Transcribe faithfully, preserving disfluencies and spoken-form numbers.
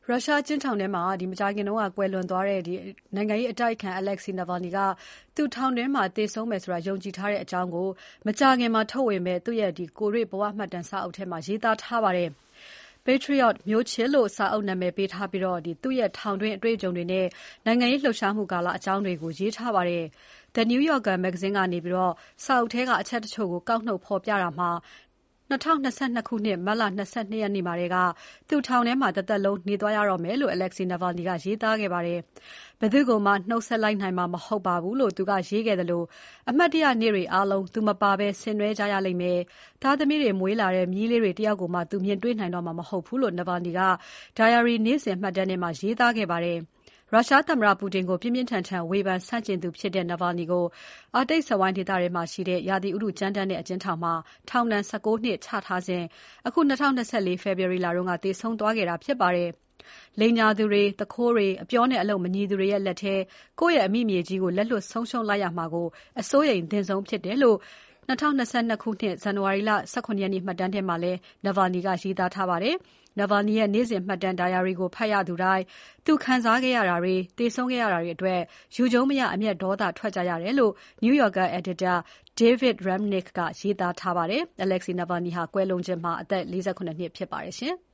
ရုရှားအကျဉ်းထောင်ထဲမှာမကြာခင်ကကွယ်လွန်သွားတဲ့နိုင်ငံရေးအတိုက်အခံ Alexei Navalny ကသူထောင်တွင်းမှာသေဆုံးမယ်ဆိုတာယုံကြည်ထားတဲ့အကြောင်းကိုမကြာခင်မှာထုတ်ဝေမယ့်သူ့ရဲ့ကိုယ်တွေ့ဘဝမှတ်တမ်းစာအုပ်ထဲမှာရေးသားထားပါတယ်။ Patriot မျိုးချစ်လို့စာအုပ်နာမည်ပေးထားပြီးသူ့ရဲ့ထောင်တွင်းအတွေ့အကြုံတွေနဲ့နိုင်ငံရေးလှုပ်ရှားမှုကာလအကြောင်းတွေကိုရေးထားပါတယ်။ The New Yorker မဂ္ဂဇင်းကနေပြီးတော့စာအုပ်ထဲကအချက်တချို့ကိုကောက်နှုတ်ဖော်ပြတာမှာ၂၀၂၂ ခုနှစ် မတ်လ ၂၂ ရက်နေ့မှာတည်းကသူထောင်ထဲမှာတသက်လုံးနေသွားရတော့မယ်လို့ Alexei Navalny ကရေးသားခဲ့ပါတယ်။ ဘယ်သူ့ကိုမှနှုတ်ဆက်လိုက်နိုင်မှာမဟုတ်ပါဘူးလို့သူကရေးခဲ့သလိုအမှတ်တရနေ့တွေအားလုံးသူမပါဘဲဆင်နွှဲကြရလိမ့်မယ်။သားသမီးတွေမွေးလာတဲ့မြေးလေးတွေတယောက်ကိုမှသူမြင်တွေ့နိုင်တော့မှာမဟုတ်ဘူးလို့ Navalny က Diary နေ့စဉ်မှတ်တမ်းထဲမှာရေးသားခဲ့ပါတယ်။ ရုရှားသမ္မတပူတင်ကိုပြင်းပြင်းထန်ထန်ဝေဖန်ဆန့်ကျင်သူဖြစ်တဲ့ Navalny ကိုအာတိတ်စက်ဝိုင်းဒေသထဲမှာရှိတဲ့ရာသီဥတုကြမ်းတမ်းတဲ့အကျဉ်းထောင်မှာထောင်ဒဏ် ၁၉ နှစ်ချထားစဉ်အခု၂၀၂၄ ဖေဖော်ဝါရီလတုန်းကသေဆုံးသွားခဲ့တာဖြစ်ပါတယ်။ လိမ်ညာသူတွေ၊သူခိုးတွေ၊အပြောနဲ့အလုပ်မညီသူတွေရဲ့လက်ထဲကိုယ့်ရဲ့အမိမြေကြီးကိုလက်လွှတ်ဆုံးရှုံးလိုက်ရမှာကိုအစိုးရိမ်သင့်ဆုံးဖြစ်တယ်လို့၂၀၂၂ ခုနှစ် ဇန်နဝါရီလ ၁၇ ရက်နေ့မှတ်တမ်းထဲမှာလည်း Navalny ကရေးသားထားပါတယ်။ Navalny ရဲ့နေ့စဉ်မှတ်တမ်း Diary ကိုဖတ်ရသူတိုင်းသူခံစားခဲ့ရတာတွေ၊သေဆုံးခဲ့ရတာတွေအတွက်ယူကြုံးမရအမျက်ဒေါသထွက်ကြရတယ်လို့ New Yorker အယ်ဒီတာ David Remnick ကရေးသားထားပါတယ်။ Alexei Navalny ဟာကွယ်လွန်ချိန်မှာအသက် ၄၇ နှစ်ဖြစ်ပါတယ်ရှင်။